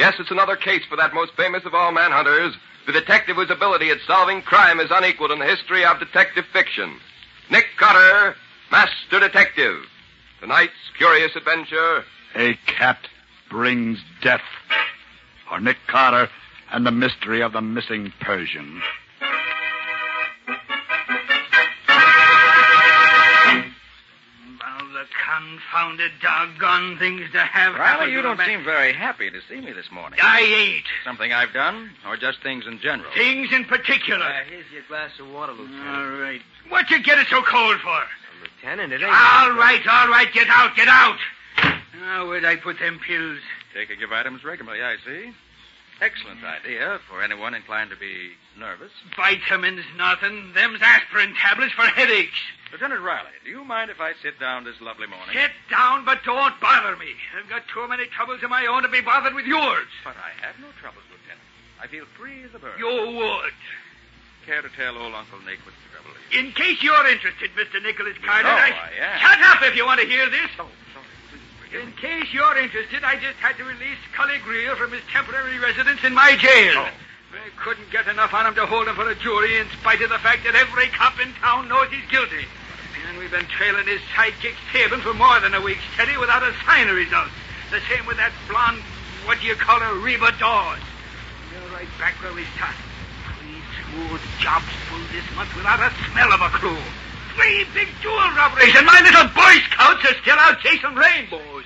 Yes, it's another case for that most famous of all manhunters, the detective whose ability at solving crime is unequaled in the history of detective fiction. Nick Carter, Master Detective. Tonight's curious adventure... A cat brings death. For Nick Carter and the mystery of the missing Persian. The confounded doggone things to have Riley, you don't seem very happy to see me this morning. I ain't. Something I've done, or just things in general? Things in particular. Here's your glass of water, Lieutenant. All right. What you get it so cold for? Lieutenant, it ain't... All right. Get out. Now, where'd I put them pills? Taking your vitamins regularly, I see. Excellent idea for anyone inclined to be nervous. Vitamins, nothing. Them's aspirin tablets for headaches. Lieutenant Riley, do you mind if I sit down this lovely morning? Sit down, but don't bother me. I've got too many troubles of my own to be bothered with yours. But I have no troubles, Lieutenant. I feel free as a bird. You would. Care to tell old Uncle Nick what the trouble is? In case you're interested, Mr. Nicholas Carter, I am. Shut up if you want to hear this. Oh, sorry. Please forgive In me. case you're interested, I just had to release Cully Greer from his temporary residence in my jail. Oh. I couldn't get enough on him to hold him for a jury in spite of the fact that every cop in town knows he's guilty. And we've been trailing his sidekick Sabin for more than a week steady without a sign of results. The same with that blonde, what do you call her, Reba Dawes. We're right back where we started. 3 smooth jobs full this month without a smell of a clue. 3 big jewel robberies, and my little Boy Scouts are still out chasing rainbows.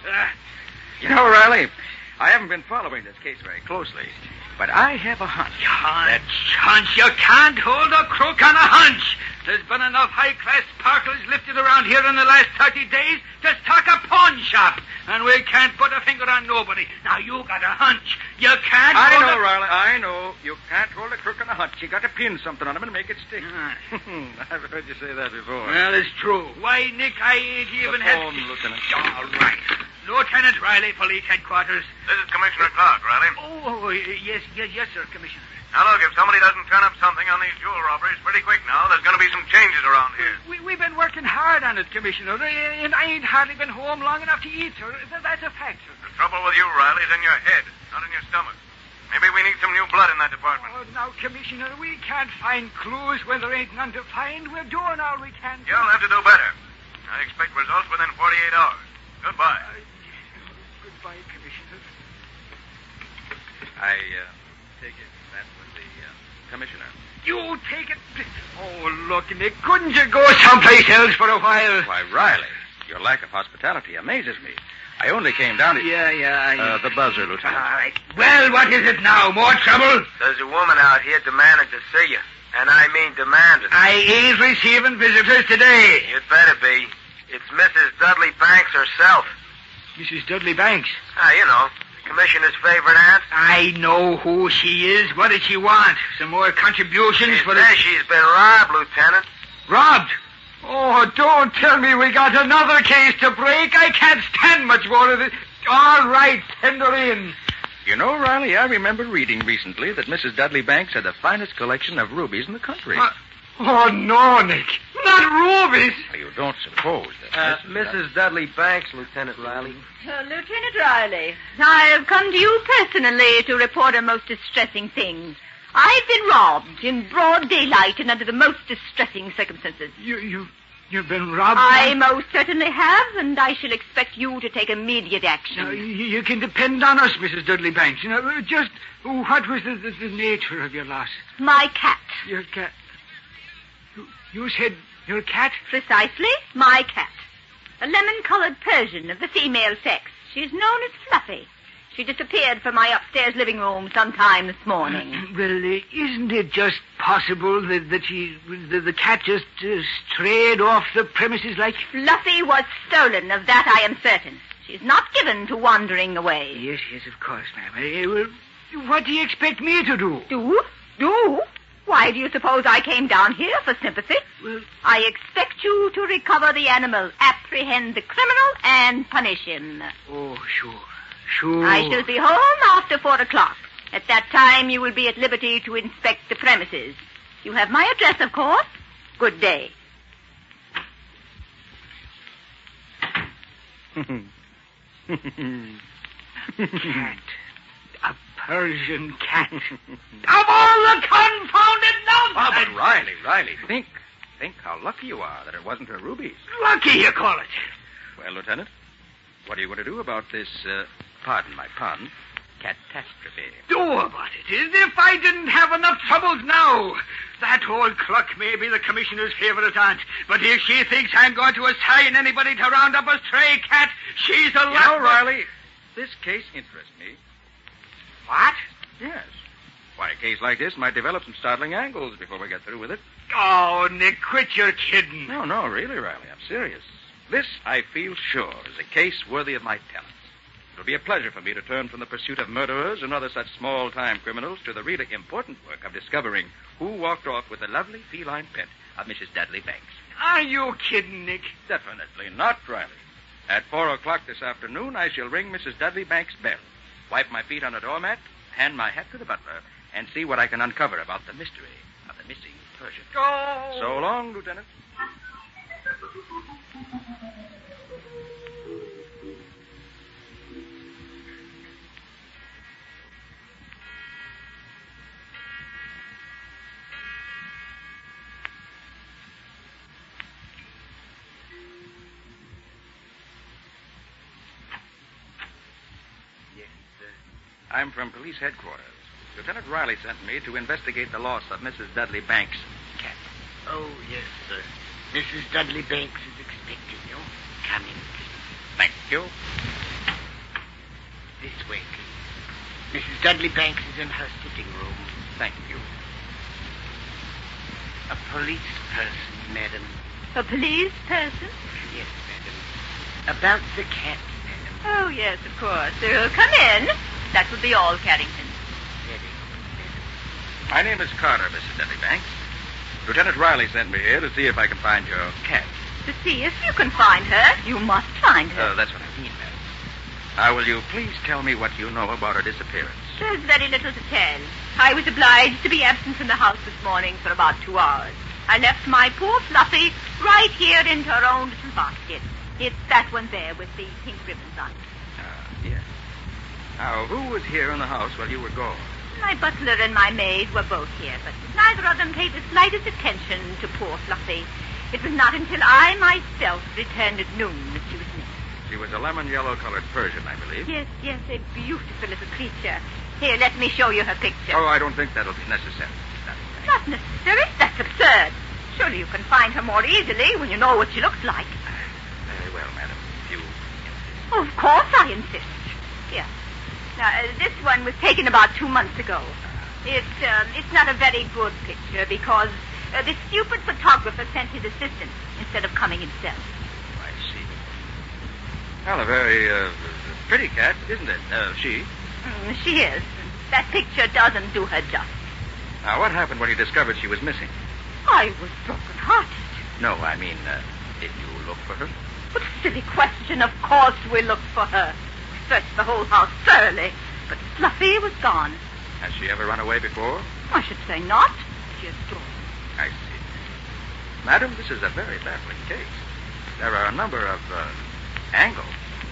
You know, Riley, I haven't been following this case very closely, but I have a hunch. Hunch? You can't hold a crook on a hunch. There's been enough high-class sparklers lifted around here in the last 30 days to stock a pawn shop, and we can't put a finger on nobody. Now, you got a hunch. You can't I hold know, Riley, I know. You can't hold a crook on a hunch. You got to pin something on him and make it stick. I've heard you say that before. Well, it's true. Why, Nick, I ain't even The had... phone, Lieutenant. All right. Lieutenant Riley, Police Headquarters. This is Commissioner Clark, Riley. Oh, yes, sir, Commissioner. Now, look, if somebody doesn't turn up something on these jewel robberies pretty quick now, there's going to be some changes around here. We've been working hard on it, Commissioner, and I ain't hardly been home long enough to eat, sir. That's a fact, sir. The trouble with you, Riley, is in your head, not in your stomach. Maybe we need some new blood in that department. Oh, now, Commissioner, we can't find clues when there ain't none to find. We're doing all we can. You'll have to do better. I expect results within 48 hours. Goodbye. Goodbye, Commissioner. I take it that was the commissioner. You take it. Oh, look, Nick, couldn't you go someplace else for a while? Why, Riley, your lack of hospitality amazes me. I only came down to... Yeah. The buzzer, Lieutenant. All right. Well, what is it now? More trouble? There's a woman out here demanding to see you. And I mean demanding. I ain't receiving visitors today. You'd better be. It's Mrs. Dudley Banks herself. Mrs. Dudley Banks. You know, the commissioner's favorite aunt. I know who she is. What does she want? Some more contributions She for says she's been robbed, Lieutenant. Robbed? Oh, don't tell me we got another case to break. I can't stand much more of this. All right, send her in. You know, Riley, I remember reading recently that Mrs. Dudley Banks had the finest collection of rubies in the country. Oh, no, Nick. Not rubies. You don't suppose that Mrs. Dudley Banks, Lieutenant Riley. Lieutenant Riley, I have come to you personally to report a most distressing thing. I've been robbed in broad daylight and under the most distressing circumstances. You've been robbed? I most certainly have, and I shall expect you to take immediate action. You can depend on us, Mrs. Dudley Banks. Just what was the nature of your loss? My cat. Your cat. You said your cat? Precisely, my cat. A lemon-colored Persian of the female sex. She's known as Fluffy. She disappeared from my upstairs living room sometime this morning. Well, isn't it just possible that the cat just strayed off the premises like... Fluffy was stolen, of that I am certain. She's not given to wandering away. Yes, of course, ma'am. Well, what do you expect me to do? Do? Why do you suppose I came down here for sympathy? Well, I expect you to recover the animal, apprehend the criminal, and punish him. Oh, sure. I shall be home after 4 o'clock. At that time, you will be at liberty to inspect the premises. You have my address, of course. Good day. Cat. Persian cat. Of all the confounded nonsense! Oh, but Riley, think how lucky you are that it wasn't her rubies. Lucky, you call it. Well, Lieutenant, what are you going to do about this, pardon my pun, catastrophe? Do about it as if I didn't have enough troubles now. That old Cluck may be the commissioner's favorite aunt, but if she thinks I'm going to assign anybody to round up a stray cat, she's a You know, Riley, this case interests me. What? Yes. Why, a case like this might develop some startling angles before we get through with it. Oh, Nick, quit your kidding. No, really, Riley, I'm serious. This, I feel sure, is a case worthy of my talents. It'll be a pleasure for me to turn from the pursuit of murderers and other such small-time criminals to the really important work of discovering who walked off with the lovely feline pet of Mrs. Dudley Banks. Are you kidding, Nick? Definitely not, Riley. At 4 o'clock this afternoon, I shall ring Mrs. Dudley Banks' bell, wipe my feet on a doormat, hand my hat to the butler, and see what I can uncover about the mystery of the missing Persian. Oh! So long, Lieutenant. I'm from police headquarters. Lieutenant Riley sent me to investigate the loss of Mrs. Dudley Banks' cat. Oh, yes, sir. Mrs. Dudley Banks is expecting you. Come in, please. Thank you. This way, please. Mrs. Dudley Banks is in her sitting room. Thank you. A police person, madam. A police person? Yes, madam. About the cat, madam. Oh, yes, of course. Come in. That will be all, Carrington. Very good, madam. My name is Carter, Mrs. Dudley Banks. Lieutenant Riley sent me here to see if I can find your cat. To see if you can find her, you must find her. That's what I mean, madam. Now, will you please tell me what you know about her disappearance? There's very little to tell. I was obliged to be absent from the house this morning for about 2 hours. I left my poor Fluffy right here in her own little basket. It's that one there with the pink ribbons on it. Yes. Now, who was here in the house while you were gone? My butler and my maid were both here, but neither of them paid the slightest attention to poor Fluffy. It was not until I myself returned at noon that she was missing. She was a lemon-yellow-colored Persian, I believe. Yes, a beautiful little creature. Here, let me show you her picture. Oh, I don't think that'll be necessary. Not necessary? That's absurd. Surely you can find her more easily when you know what she looks like. Very well, madam. If you insist. Of course I insist. Here. Now, this one was taken about 2 months ago. It's not a very good picture because the stupid photographer sent his assistant instead of coming himself. I see. Well, a very pretty cat, isn't it? She? She is. That picture doesn't do her justice. Now, what happened when you discovered she was missing? I was broken-hearted. No, I mean, did you look for her? What a silly question. Of course we looked for her. We searched the whole house thoroughly, but Fluffy was gone. Has she ever run away before? I should say not. She is gone. I see. Madam, this is a very baffling case. There are a number of angles.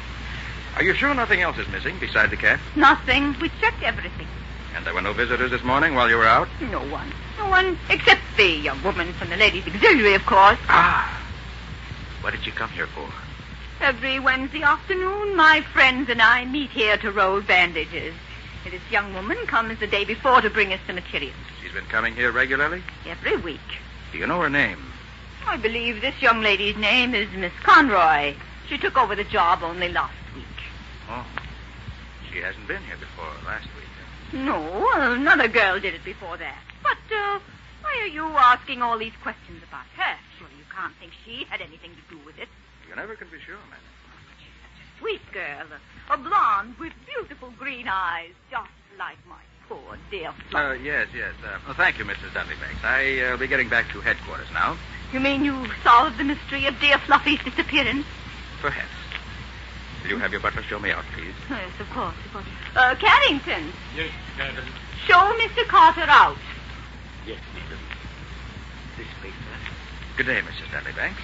Are you sure nothing else is missing beside the cat? Nothing. We checked everything. And there were no visitors this morning while you were out? No one. No one except the young woman from the ladies' auxiliary, of course. Ah. What did you come here for? Every Wednesday afternoon, my friends and I meet here to roll bandages. This young woman comes the day before to bring us the materials. She's been coming here regularly? Every week. Do you know her name? I believe this young lady's name is Miss Conroy. She took over the job only last week. Oh. She hasn't been here before last week. No, another girl did it before that. But why are you asking all these questions about her? Surely you can't think she had anything to do with it. You never can be sure, madam. She's such a sweet girl. A blonde with beautiful green eyes, just like my poor dear Fluffy. Yes. Thank you, Mrs. Dudley Banks. I'll be getting back to headquarters now. You mean you've solved the mystery of dear Fluffy's disappearance? Perhaps. Will you have your butler show me out, please? Yes, of course. Carrington. Yes, madam. Show Mr. Carter out. Yes, madam. This way, sir. Good day, Mrs. Dudley Banks.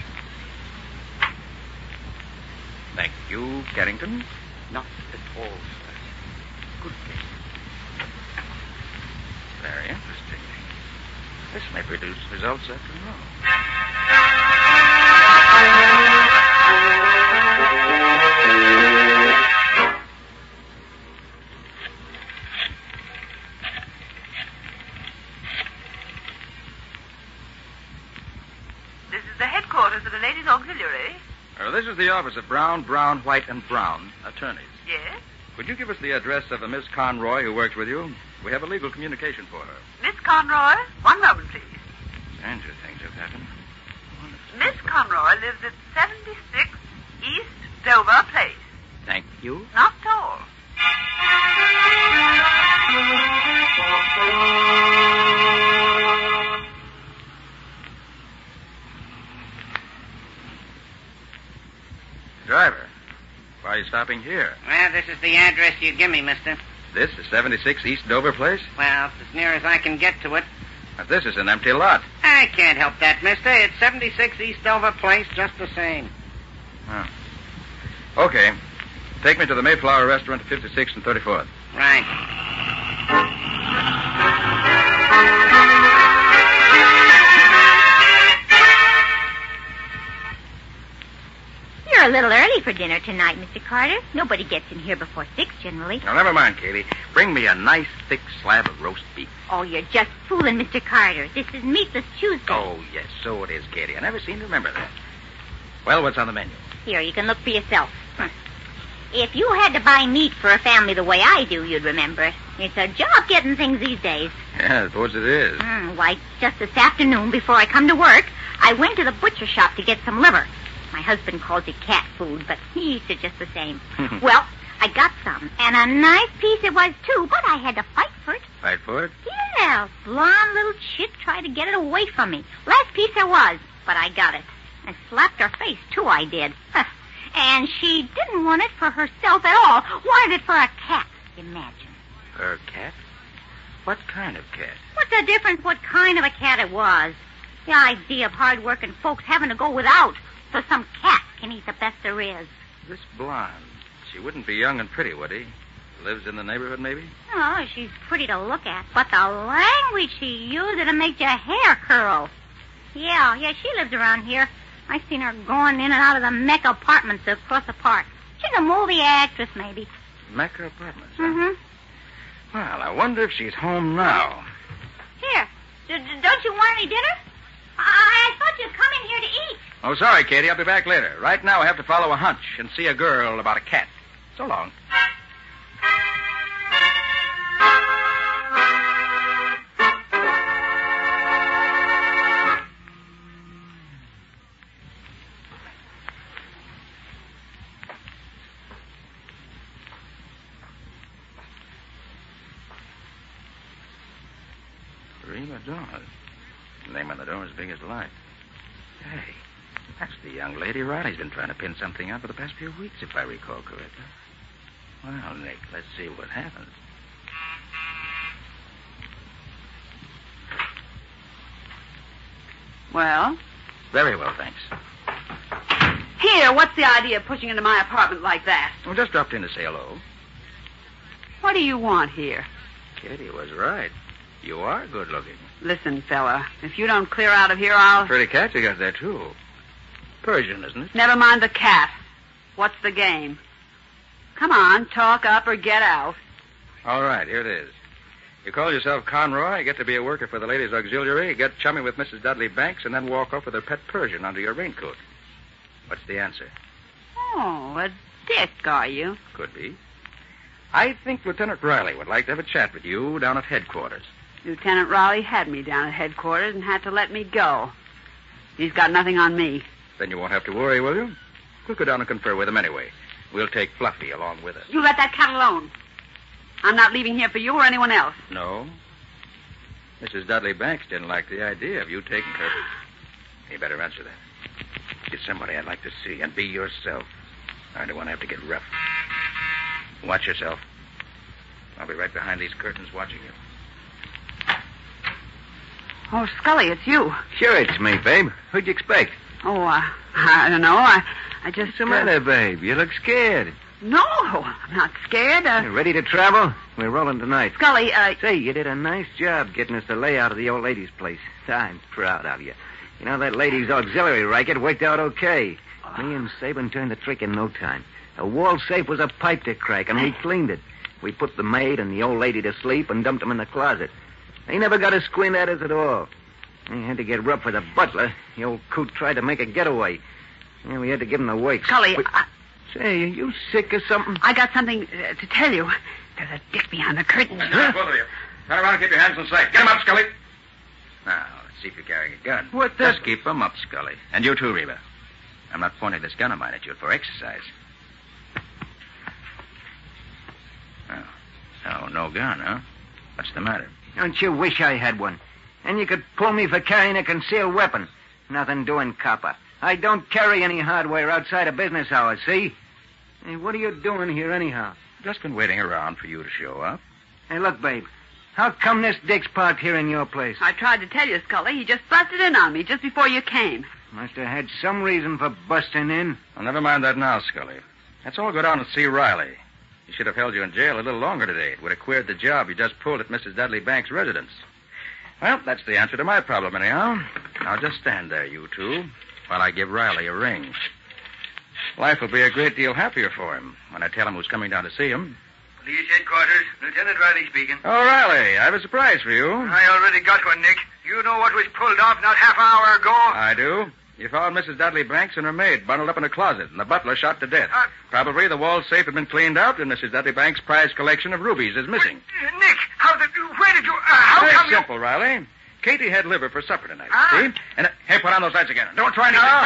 Thank you, Carrington. Not at all, sir. Good day. Very interesting. This may produce results after all. This is the headquarters of the Ladies' Auxiliary. This is the office of Brown, White, and Brown, attorneys. Yes? Could you give us the address of a Miss Conroy who works with you? We have a legal communication for her. Miss Conroy? One moment, please. Stranger things have happened. Miss Conroy lives at 76 East Dover Place. Thank you. Not at all. Driver, why are you stopping here? Well, this is the address you give me, mister. This is 76 East Dover Place? Well, it's as near as I can get to it. But this is an empty lot. I can't help that, mister. It's 76 East Dover Place just the same. Oh. Okay. Take me to the Mayflower Restaurant at 56th and 34th. Right. You're a little early for dinner tonight, Mr. Carter. Nobody gets in here before 6 generally. Now, never mind, Katie. Bring me a nice, thick slab of roast beef. Oh, you're just fooling, Mr. Carter. This is Meatless Tuesday. Oh, yes, so it is, Katie. I never seem to remember that. Well, what's on the menu? Here, you can look for yourself. If you had to buy meat for a family the way I do, you'd remember. It's a job getting things these days. Yeah, I suppose it is. Why, just this afternoon, before I come to work, I went to the butcher shop to get some liver. My husband calls it cat food, but he eats it just the same. Well, I got some, and a nice piece it was, too, but I had to fight for it. Fight for it? Yeah, blonde little chick tried to get it away from me. Last piece there was, but I got it. And slapped her face, too, I did. And she didn't want it for herself at all. Wanted it for a cat, imagine. For a cat? What kind of cat? What's the difference what kind of a cat it was? The idea of hard-working folks having to go without so some cat can eat the best there is. This blonde, she wouldn't be young and pretty, would he? Lives in the neighborhood, maybe? Oh, she's pretty to look at, but the language she used, it'll make your hair curl. Yeah, she lives around here. I seen her going in and out of the Mecca apartments across the park. She's a movie actress, maybe. Mecca apartments, huh? Mm-hmm. Well, I wonder if she's home now. Here, don't you want any dinner? I thought you'd come in here to eat. Oh, sorry, Katie. I'll be back later. Right now, I have to follow a hunch and see a girl about a cat. So long. Prima Donna. The name on the door is big as life. Hey, that's the young lady Riley's been trying to pin something on for the past few weeks, if I recall correctly. Well, Nick, let's see what happens. Well? Very well, thanks. Here, what's the idea of pushing into my apartment like that? Well, just dropped in to say hello. What do you want here? Kitty was right. You are good looking. Listen, fella, if you don't clear out of here, I'll... Pretty cat you got there, too. Persian, isn't it? Never mind the cat. What's the game? Come on, talk up or get out. All right, here it is. You call yourself Conroy, get to be a worker for the Ladies' Auxiliary, get chummy with Mrs. Dudley Banks, and then walk off with her pet Persian under your raincoat. What's the answer? Oh, a dick, are you? Could be. I think Lieutenant Riley would like to have a chat with you down at headquarters. Lieutenant Riley had me down at headquarters and had to let me go. He's got nothing on me. Then you won't have to worry, will you? We'll go down and confer with him anyway. We'll take Fluffy along with us. You let that cat alone. I'm not leaving here for you or anyone else. No? Mrs. Dudley Banks didn't like the idea of you taking her. You better answer that. She's somebody I'd like to see, and be yourself. I don't want to have to get rough. Watch yourself. I'll be right behind these curtains watching you. Oh, Scully, it's you. Sure, it's me, babe. Who'd you expect? Oh, I don't know. I just... What's the matter, babe? You look scared. No, I'm not scared. You ready to travel? We're rolling tonight. Scully, Say, you did a nice job getting us the layout of the old lady's place. I'm proud of you. You know, that lady's auxiliary racket worked out okay. Me and Sabin turned the trick in no time. The wall safe was a pipe to crack, and we cleaned it. We put the maid and the old lady to sleep and dumped them in the closet. They never got a squint at us at all. We had to get rough with the butler. The old coot tried to make a getaway. Yeah, we had to give him the works. Scully, Say, are you sick or something? I got something to tell you. There's a dick behind the curtain. Huh? Both of you. Turn around and keep your hands in sight. Get him up, Scully. Now, let's see if you're carrying a gun. What the... Just keep them up, Scully. And you too, Reba. I'm not pointing this gun of mine at you for exercise. Oh, so no gun, huh? What's the matter? Don't you wish I had one? And you could pull me for carrying a concealed weapon. Nothing doing, copper. I don't carry any hardware outside of business hours, see? Hey, what are you doing here anyhow? Just been waiting around for you to show up. Hey, look, babe. How come this Dick's parked here in your place? I tried to tell you, Scully. He just busted in on me just before you came. Must have had some reason for busting in. Well, never mind that now, Scully. Let's all go down and see Riley. He should have held you in jail a little longer today. It would have queered the job you just pulled at Mrs. Dudley Banks' residence. Well, that's the answer to my problem, anyhow. Now just stand there, you two, while I give Riley a ring. Life will be a great deal happier for him when I tell him who's coming down to see him. Police headquarters. Lieutenant Riley speaking. Oh, Riley, I have a surprise for you. I already got one, Nick. You know what was pulled off not half an hour ago? I do. You found Mrs. Dudley Banks and her maid bundled up in a closet, and the butler shot to death. Probably the wall safe had been cleaned out, and Mrs. Dudley Banks' prized collection of rubies is missing. Nick, where did you... how Very come you... simple, Riley. Katie had liver for supper tonight, see? And, hey, put on those lights again. Don't try anything.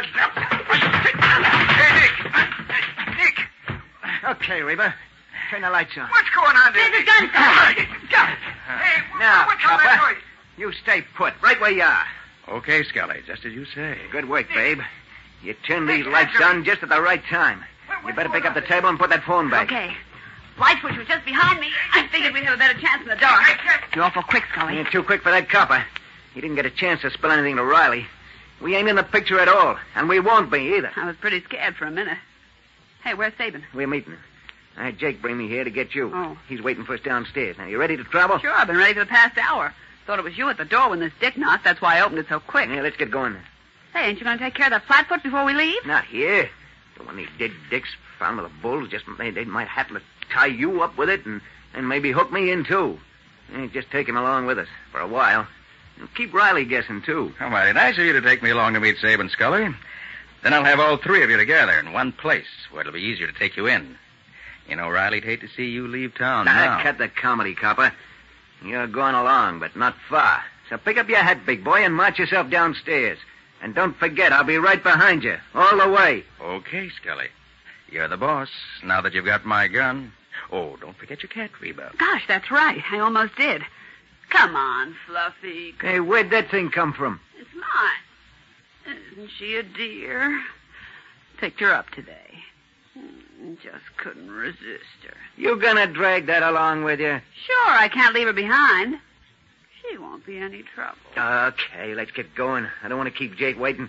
Hey, Nick. Okay, Reba. Turn the lights on. What's going on there? There's a gun, Scully. Hey, Now, what's all that Copper, noise? you stay put, right where you are. Okay, Scully, just as you say. Good work, babe. You turned these lights on just at the right time. You better pick up the table and put that phone back. Okay. Light switch was just behind me. I figured we'd have a better chance in the dark. You're awful quick, Scully. You're too quick for that copper. He didn't get a chance to spill anything to Riley. We ain't in the picture at all, and we won't be either. I was pretty scared for a minute. Hey, where's Sabin? We're meeting him. I had Jake bring me here to get you. Oh. He's waiting for us downstairs. Now, you ready to travel? Sure, I've been ready for the past hour. Thought it was you at the door when this dick knocked. That's why I opened it so quick. Yeah, let's get going. Hey, ain't you going to take care of that flatfoot before we leave? Not here. But when these dead dicks found with the bulls, they might have to tie you up with it and maybe hook me in, too. Just take him along with us for a while. And keep Riley guessing, too. How mighty nice of you to take me along to meet Sabin, Scully. Then I'll have all three of you together in one place where it'll be easier to take you in. You know, Riley'd hate to see you leave town now. Cut the comedy, copper. You're going along, but not far. So pick up your hat, big boy, and march yourself downstairs. And don't forget, I'll be right behind you, all the way. Okay, Scully. You're the boss, now that you've got my gun. Oh, don't forget your cat, Reba. Gosh, that's right. I almost did. Come on, Fluffy. Hey, where'd that thing come from? It's mine. Isn't she a dear? Picked her up today. Just couldn't resist her. You gonna drag that along with you? Sure, I can't leave her behind. She won't be any trouble. Okay, let's get going. I don't want to keep Jake waiting.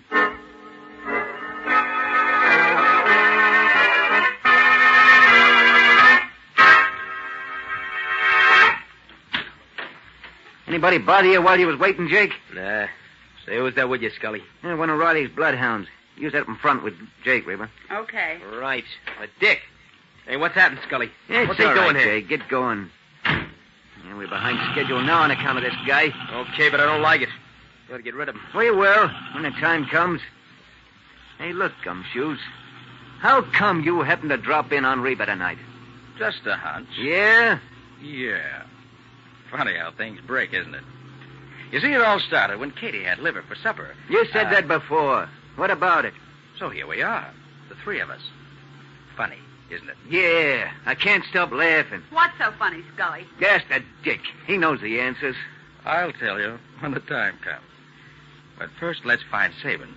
Anybody bother you while you was waiting, Jake? Nah. Say, who's that with you, Scully? Yeah, one of Riley's bloodhounds. Use that up in front with Jake, Reba. Okay. Right. But Dick. Hey, what's happened, Scully? It's what's he all doing right, here? Jake. Get going. Yeah, we're behind schedule now on account of this guy. Okay, but I don't like it. Gotta get rid of him. We will, when the time comes. Hey, look, Gumshoes. How come you happened to drop in on Reba tonight? Just a hunch. Yeah? Yeah. Funny how things break, isn't it? You see, it all started when Katie had liver for supper. You said that before. What about it? So here we are, the three of us. Funny, isn't it? Yeah, I can't stop laughing. What's so funny, Scully? Ask that Dick. He knows the answers. I'll tell you when the time comes. But first, let's find Sabin.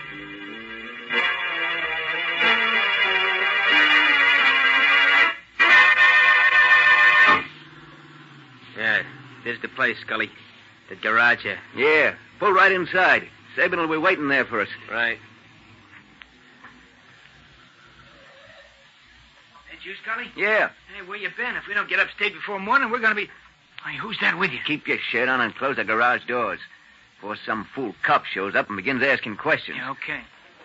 Yeah, this is the place, Scully. The garage here. Yeah, pull right inside. Sabin will be waiting there for us. Right. you, Scully? Yeah. Hey, where you been? If we don't get upstate before morning, we're going to be... Hey, who's that with you? Keep your shirt on and close the garage doors before some fool cop shows up and begins asking questions. Yeah, okay.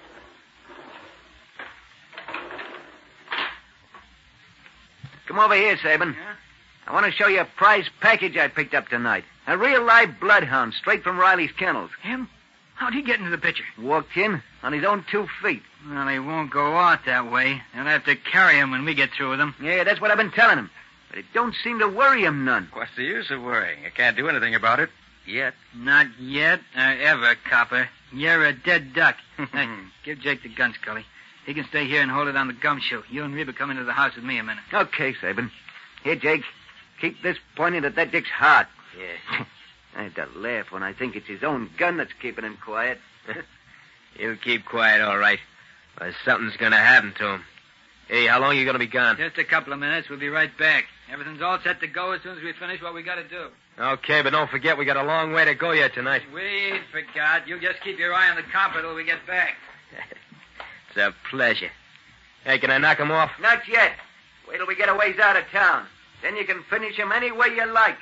Come over here, Sabin. Yeah? I want to show you a prize package I picked up tonight. A real live bloodhound straight from Riley's kennels. Him? How'd he get into the picture? Walked in on his own 2 feet. Well, he won't go out that way. They'll have to carry him when we get through with him. Yeah, that's what I've been telling him. But it don't seem to worry him none. What's the use of worrying? You can't do anything about it. Yet. Not yet or ever, copper. You're a dead duck. Hey, give Jake the gun, Scully. He can stay here and hold it on the gumshoe. You and Reba come into the house with me a minute. Okay, Sabin. Here, Jake. Keep this pointed at that dick's heart. Yeah. I had to laugh when I think it's his own gun that's keeping him quiet. He'll keep quiet, all right. But something's going to happen to him. Hey, how long are you going to be gone? Just a couple of minutes. We'll be right back. Everything's all set to go as soon as we finish what we got to do. Okay, but don't forget we got a long way to go yet tonight. We ain't forgot. You just keep your eye on the copper till we get back. It's a pleasure. Hey, can I knock him off? Not yet. Wait till we get a ways out of town. Then you can finish him any way you like.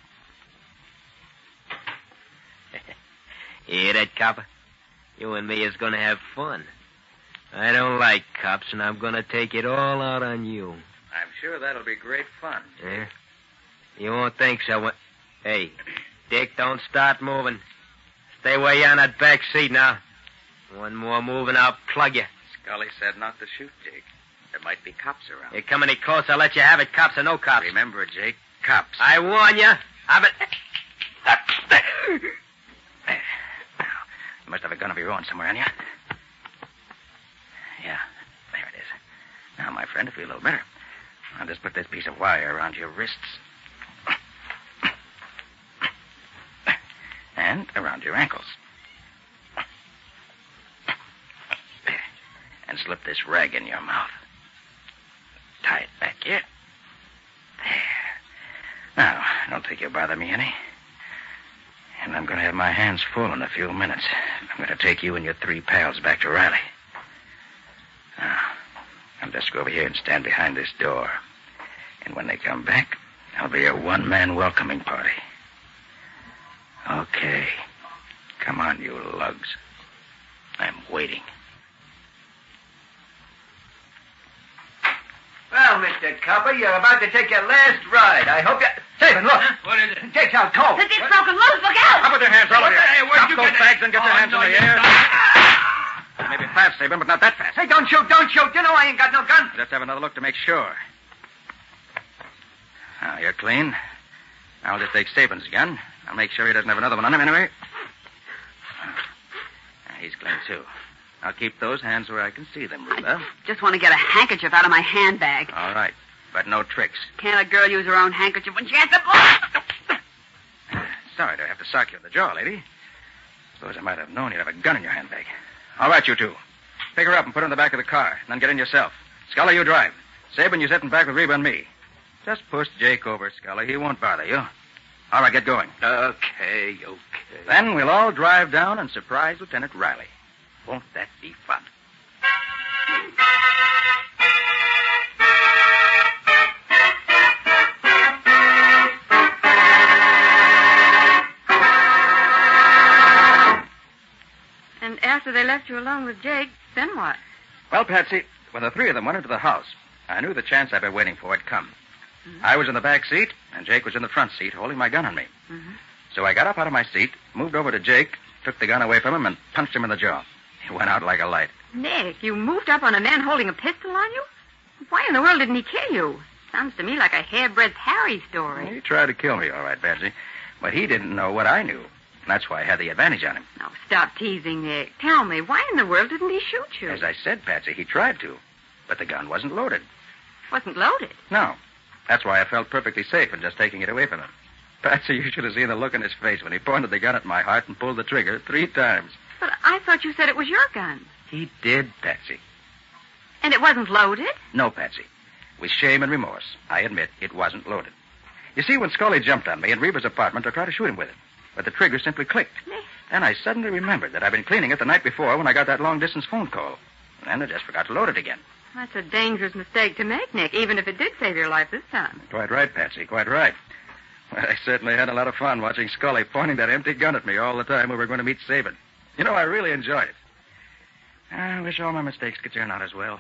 Hear that, copper? You and me is going to have fun. I don't like cops, and I'm going to take it all out on you. I'm sure that'll be great fun. Yeah? You won't think so. Hey, Dick, don't start moving. Stay where you are in that back seat now. One more move and I'll plug you. Scully said not to shoot, Jake. There might be cops around. You come any close, I'll let you have it, cops or no cops. Remember, Jake, cops. I warn you. You must have a gun of your own somewhere on you. Yeah, there it is. Now, my friend, to feel a little better, I'll just put this piece of wire around your wrists. And around your ankles. And slip this rag in your mouth. Tie it back here. There. Now, don't think you'll bother me any. And I'm going to have my hands full in a few minutes. I'm going to take you and your 3 pals back to Riley. Now, I'll just go over here and stand behind this door. And when they come back, I'll be a one-man welcoming party. Okay. Come on, you lugs. I'm waiting. Well, Mr. Copper, you're about to take your last ride. I hope you... Sabin, look. Huh? What is it? Jake's out cold. It's broken loose. Look out! Up with your hands, all of you. Hey, where'd Drop you those get bags and get your hands no, in the you air. don't. Maybe fast, Sabin, but not that fast. Hey, don't shoot, don't shoot. You know I ain't got no gun. Just have another look to make sure. Now, you're clean. I'll just take Sabin's gun. I'll make sure he doesn't have another one on him anyway. He's clean, too. I'll keep those hands where I can see them, Reba. Just want to get a handkerchief out of my handbag. All right, but no tricks. Can't a girl use her own handkerchief when she has to... Sorry to have to sock you in the jaw, lady. Suppose I might have known you'd have a gun in your handbag. All right, you two. Pick her up and put her in the back of the car, and then get in yourself. Scully, you drive. Sabin, you sit in back with Reba and me. Just push Jake over, Scully. He won't bother you. All right, get going. Okay. Then we'll all drive down and surprise Lieutenant Riley. Won't that be fun? And after they left you alone with Jake, then what? Well, Patsy, when the 3 of them went into the house, I knew the chance I'd been waiting for had come. Mm-hmm. I was in the back seat, and Jake was in the front seat, holding my gun on me. Mm-hmm. So I got up out of my seat, moved over to Jake, took the gun away from him, and punched him in the jaw. He went out like a light. Nick, you moved up on a man holding a pistol on you? Why in the world didn't he kill you? Sounds to me like a hairbreadth Harry story. He tried to kill me, all right, Patsy. But he didn't know what I knew. And that's why I had the advantage on him. Now, stop teasing, Nick. Tell me, why in the world didn't he shoot you? As I said, Patsy, he tried to. But the gun wasn't loaded. Wasn't loaded? No. That's why I felt perfectly safe in just taking it away from him. Patsy, you should have seen the look in his face when he pointed the gun at my heart and pulled the trigger 3 times. But I thought you said it was your gun. He did, Patsy. And it wasn't loaded? No, Patsy. With shame and remorse, I admit it wasn't loaded. You see, when Scully jumped on me in Reba's apartment, I tried to shoot him with it. But the trigger simply clicked. And I suddenly remembered that I'd been cleaning it the night before when I got that long-distance phone call. And I just forgot to load it again. That's a dangerous mistake to make, Nick, even if it did save your life this time. Quite right, Patsy, quite right. Well, I certainly had a lot of fun watching Scully pointing that empty gun at me all the time we were going to meet Sabin. You know, I really enjoyed it. I wish all my mistakes could turn out as well.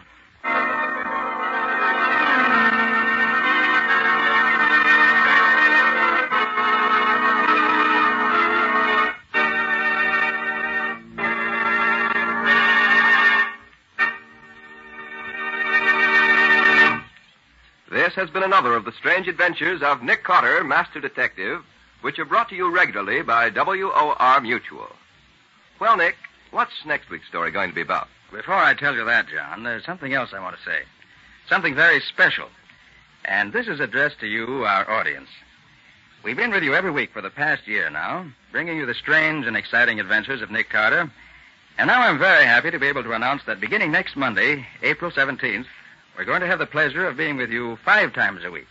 This has been another of the strange adventures of Nick Carter, Master Detective, which are brought to you regularly by WOR Mutual. Well, Nick, what's next week's story going to be about? Before I tell you that, John, there's something else I want to say. Something very special. And this is addressed to you, our audience. We've been with you every week for the past year now, bringing you the strange and exciting adventures of Nick Carter. And now I'm very happy to be able to announce that beginning next Monday, April 17th, we're going to have the pleasure of being with you 5 times a week.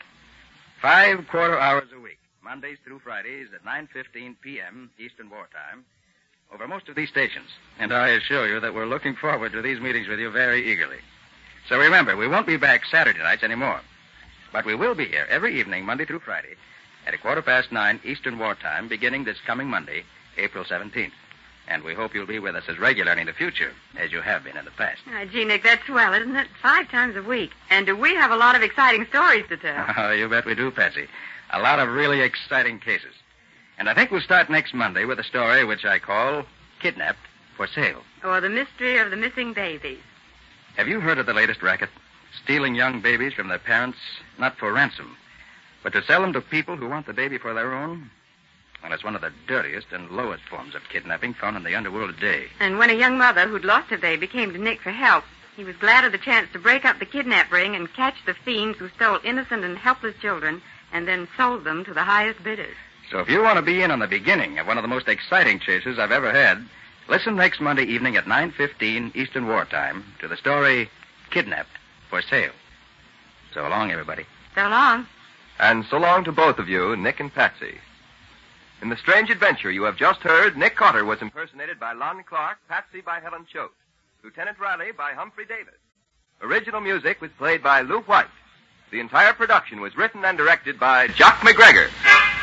5 quarter hours a week, Mondays through Fridays at 9:15 p.m. Eastern Wartime, over most of these stations. And I assure you that we're looking forward to these meetings with you very eagerly. So remember, we won't be back Saturday nights anymore. But we will be here every evening, Monday through Friday, at 9:15 Eastern Wartime, beginning this coming Monday, April 17th. And we hope you'll be with us as regularly in the future as you have been in the past. Gee, Nick, that's swell, isn't it? 5 times a week. And do we have a lot of exciting stories to tell? Oh, you bet we do, Patsy. A lot of really exciting cases. And I think we'll start next Monday with a story which I call Kidnapped for Sale. Or the mystery of the missing babies. Have you heard of the latest racket? Stealing young babies from their parents, not for ransom, but to sell them to people who want the baby for their own? Well, it's one of the dirtiest and lowest forms of kidnapping found in the underworld today. And when a young mother who'd lost her baby came to Nick for help, he was glad of the chance to break up the kidnap ring and catch the fiends who stole innocent and helpless children and then sold them to the highest bidders. So if you want to be in on the beginning of one of the most exciting chases I've ever had, listen next Monday evening at 9:15 Eastern Wartime to the story Kidnapped for Sale. So long, everybody. So long. And so long to both of you, Nick and Patsy. In the strange adventure you have just heard, Nick Carter was impersonated by Lon Clark, Patsy by Helen Choate, Lieutenant Riley by Humphrey Davis. Original music was played by Lou White. The entire production was written and directed by Jock McGregor.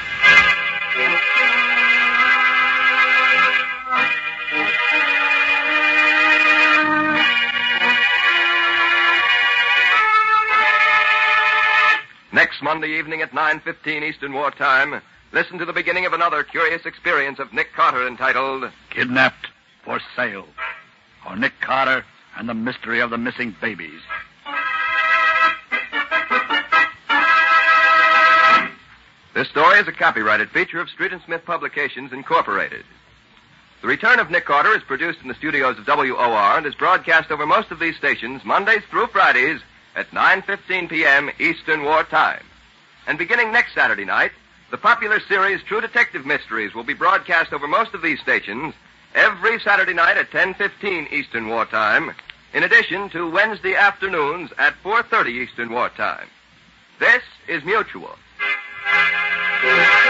Next Monday evening at 9:15 Eastern Wartime, listen to the beginning of another curious experience of Nick Carter entitled Kidnapped for Sale. Or Nick Carter and the Mystery of the Missing Babies. This story is a copyrighted feature of Street and Smith Publications, Incorporated. The Return of Nick Carter is produced in the studios of WOR and is broadcast over most of these stations Mondays through Fridays at 9:15 p.m. Eastern Wartime. And beginning next Saturday night, the popular series True Detective Mysteries will be broadcast over most of these stations every Saturday night at 10:15 Eastern Wartime, in addition to Wednesday afternoons at 4:30 Eastern Wartime. This is Mutual.